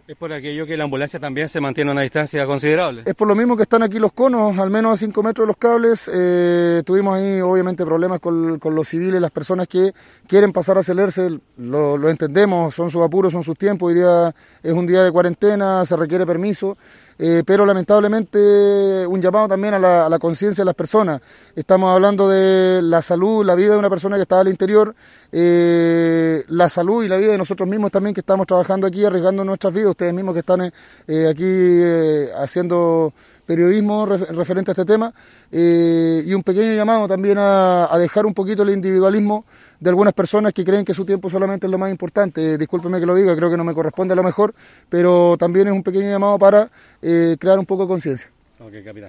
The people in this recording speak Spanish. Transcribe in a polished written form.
Es por aquello que la ambulancia también se mantiene a una distancia considerable. Es por lo mismo que están aquí los conos, al menos a 5 metros de los cables. Tuvimos ahí obviamente problemas con los civiles, las personas que quieren pasar a acelerse, lo entendemos, son sus apuros, son sus tiempos. Hoy día es un día de cuarentena, se requiere permiso, pero lamentablemente un llamado también a la conciencia de las personas. Estamos hablando de la salud, la vida de una persona que está al interior, la salud y la vida de nosotros mismos también que estamos trabajando aquí, arriesgando nuestras vidas. Ustedes mismos que están aquí haciendo periodismo referente a este tema, y un pequeño llamado también a dejar un poquito el individualismo de algunas personas que creen que su tiempo solamente es lo más importante. Discúlpeme que lo diga, creo que no me corresponde a lo mejor, pero también es un pequeño llamado para crear un poco de conciencia. Ok, capitán.